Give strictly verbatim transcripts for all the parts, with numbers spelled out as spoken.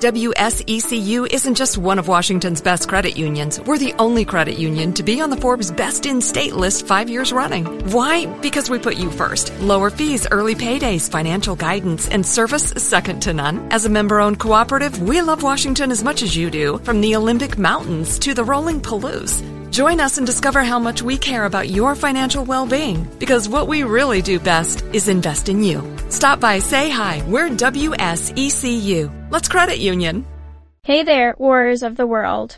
W S E C U isn't just one of Washington's best credit unions. We're the only credit union to be on the Forbes Best in State list five years running. Why? Because we put you first. Lower fees, early paydays, financial guidance, and service second to none. As a member-owned cooperative, we love Washington as much as you do, from the Olympic Mountains to the rolling Palouse. Join us and discover how much we care about your financial well-being, because what we really do best is invest in you. Stop by, say hi. We're W S E C U. Let's credit union. Hey there, warriors of the world.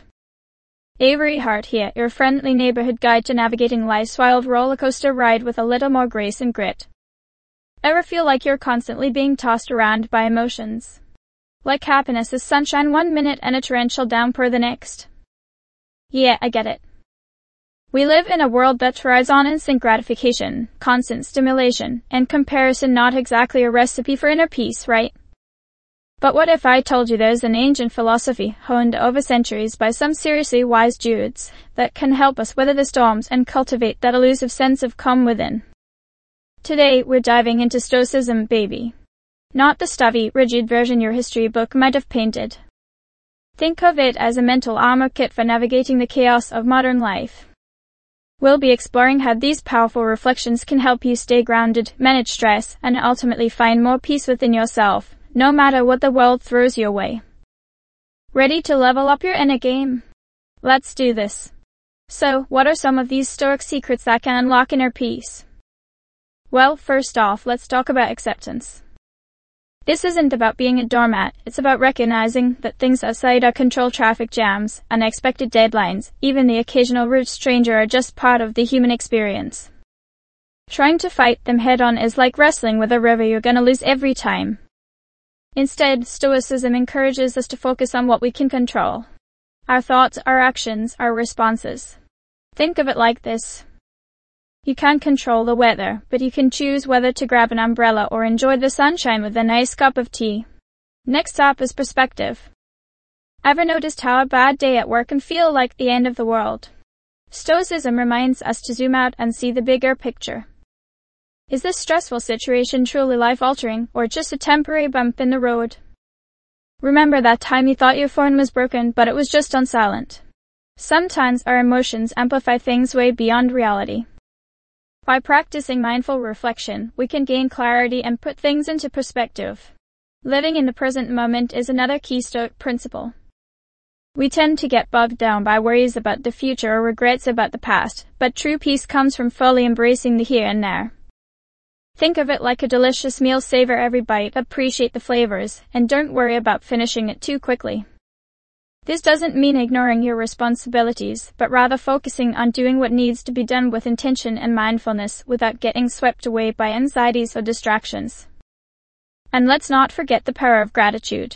Avery Hart here, your friendly neighborhood guide to navigating life's wild roller coaster ride with a little more grace and grit. Ever feel like you're constantly being tossed around by emotions? Like happiness is sunshine one minute and a torrential downpour the next? Yeah, I get it. We live in a world that thrives on instant gratification, constant stimulation, and comparison, not exactly a recipe for inner peace, right? But what if I told you there's an ancient philosophy, honed over centuries by some seriously wise Druids, that can help us weather the storms and cultivate that elusive sense of calm within? Today, we're diving into Stoicism, baby. Not the stuffy, rigid version your history book might have painted. Think of it as a mental armor kit for navigating the chaos of modern life. We'll be exploring how these powerful reflections can help you stay grounded, manage stress, and ultimately find more peace within yourself, no matter what the world throws your way. Ready to level up your inner game? Let's do this. So, what are some of these Stoic secrets that can unlock inner peace? Well, first off, let's talk about acceptance. This isn't about being a doormat, it's about recognizing that things outside our control, traffic jams, unexpected deadlines, even the occasional rude stranger, are just part of the human experience. Trying to fight them head-on is like wrestling with a river you're gonna lose every time. Instead, Stoicism encourages us to focus on what we can control. Our thoughts, our actions, our responses. Think of it like this. You can't control the weather, but you can choose whether to grab an umbrella or enjoy the sunshine with a nice cup of tea. Next up is perspective. Ever noticed how a bad day at work can feel like the end of the world? Stoicism reminds us to zoom out and see the bigger picture. Is this stressful situation truly life-altering, or just a temporary bump in the road? Remember that time you thought your phone was broken, but it was just on silent. Sometimes our emotions amplify things way beyond reality. By practicing mindful reflection, we can gain clarity and put things into perspective. Living in the present moment is another key Stoic principle. We tend to get bogged down by worries about the future or regrets about the past, but true peace comes from fully embracing the here and now. Think of it like a delicious meal. Savor every bite, appreciate the flavors, and don't worry about finishing it too quickly. This doesn't mean ignoring your responsibilities, but rather focusing on doing what needs to be done with intention and mindfulness without getting swept away by anxieties or distractions. And let's not forget the power of gratitude.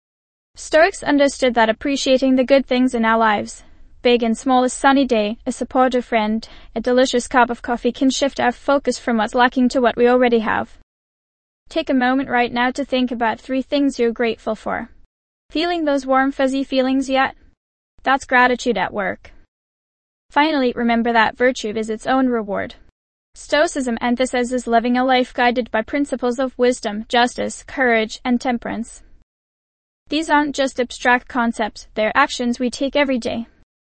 Stoics understood that appreciating the good things in our lives, big and small, a sunny day, a supportive friend, a delicious cup of coffee, can shift our focus from what's lacking to what we already have. Take a moment right now to think about three things you're grateful for. Feeling those warm, fuzzy feelings yet? That's gratitude at work. Finally, remember that virtue is its own reward. Stoicism emphasizes living a life guided by principles of wisdom, justice, courage, and temperance. These aren't just abstract concepts, they're actions we take every day.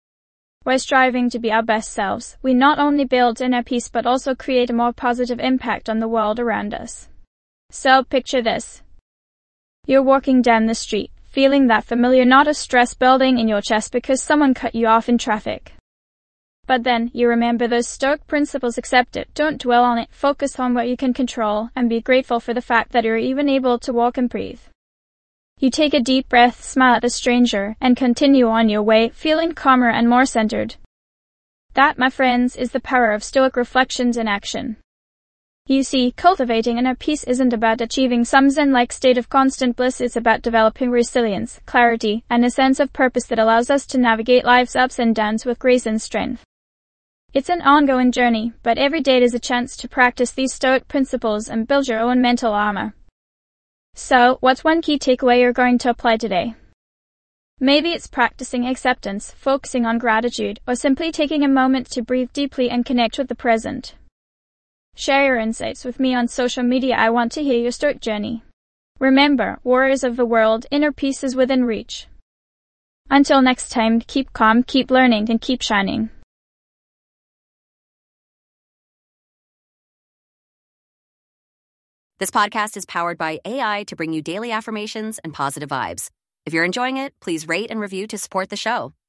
By striving to be our best selves, we not only build inner peace but also create a more positive impact on the world around us. So, picture this. You're walking down the street, feeling that familiar knot of stress building in your chest because someone cut you off in traffic. But then, you remember those Stoic principles. Accept it, don't dwell on it, focus on what you can control, and be grateful for the fact that you're even able to walk and breathe. You take a deep breath, smile at the stranger, and continue on your way, feeling calmer and more centered. That, my friends, is the power of Stoic reflections in action. You see, cultivating inner peace isn't about achieving some zen-like state of constant bliss. It's about developing resilience, clarity, and a sense of purpose that allows us to navigate life's ups and downs with grace and strength. It's an ongoing journey, but every day is a chance to practice these Stoic principles and build your own mental armor. So, what's one key takeaway you're going to apply today? Maybe it's practicing acceptance, focusing on gratitude, or simply taking a moment to breathe deeply and connect with the present. Share your insights with me on social media. I want to hear your Stoic journey. Remember, warriors of the world, inner peace is within reach. Until next time, keep calm, keep learning, and keep shining. This podcast is powered by A I to bring you daily affirmations and positive vibes. If you're enjoying it, please rate and review to support the show.